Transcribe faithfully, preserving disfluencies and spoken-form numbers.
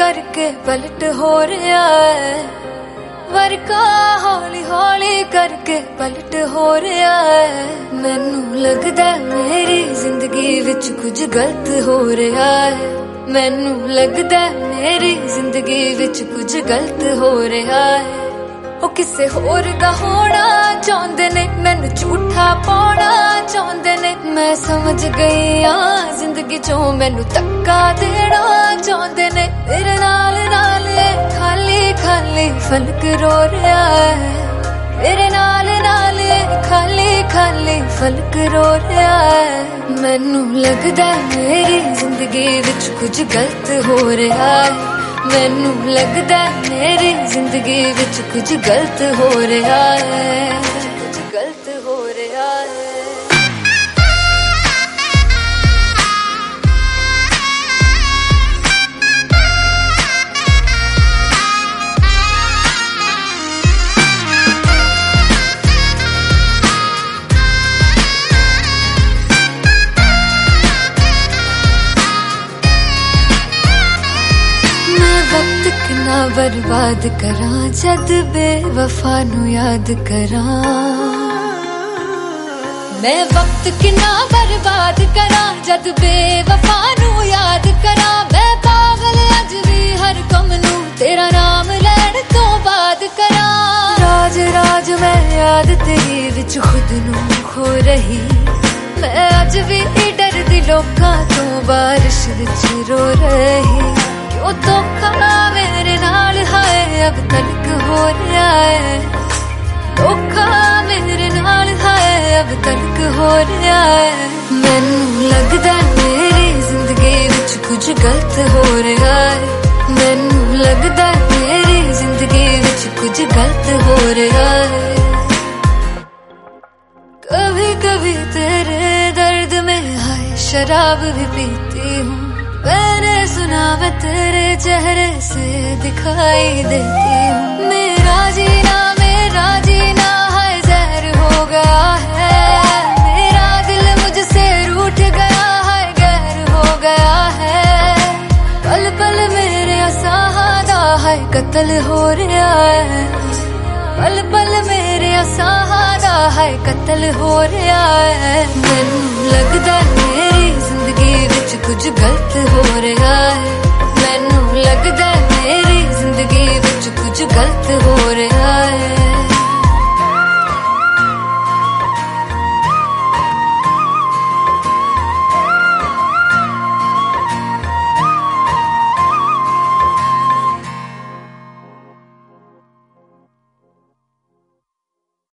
करके पलट हो रहा है, वर्का हौली हौली करके पलट हो रहा है। मैनू लगदा मेरी जिंदगी विच कुछ गलत हो रहा है, मैनू लगदा मेरी जिंदगी विच कुछ गलत हो रहा है। ओ किसे होर दा होना चाहते ने, मैनू झूठा पाना चाहते ने। मैं समझ गई हाँ जिंदगी चो मैनू धक्का देना चाहते ने। तेरे नाल नाल खाली खाली फलक रो रहा है, तेरे नाल नाल खाली खाली फलक रो रहा है। मैनू लगदा मेरी जिंदगी विच कुछ गलत हो रहा है, मैनू लगदा मेरी जिंदगी विच कुछ गलत हो रहा है, कुछ गलत हो रहा है। वक्त कितना बर्बाद करा जद बेवफा नू याद करा। मैं वक्त कितना बर्बाद करा जद बेवफा नू याद करा। मैं पागल अज भी हर कम नू तेरा नाम लैण तो बाद करा। राज राज मैं याद तेरी विच खुद नू खो रही। मैं अज भी डरदी लोकां तो बारिश विच रो रही। क्यों धोखा मेरे नाल है अब तक हो रहा है, धोखा मेरे नाल है अब तक हो रहा है। मैनू लगदा मेरी जिंदगी विच कुछ गलत हो रहा है, मैनू लगदा मेरी जिंदगी विच कुछ गलत हो रहा है। कभी कभी तेरे दर्द में हाय शराब भी पीती हूँ। मैंने सुना मैं तेरे चेहरे से दिखाई देती हूँ। मेरा जीना मेरा जीना है जहर हो गया है। मेरा दिल मुझसे रूठ गया है, गैर हो गया है। पल पल मेरे असहादा है कत्ल हो रहा है, पल पल मेरे असहादा है कत्ल हो रहा है। मैनू लगदा मेरी जिंदगी विच कुछ गलत हो रहा है, मैनू लगदा मेरी जिंदगी विच कुछ गलत हो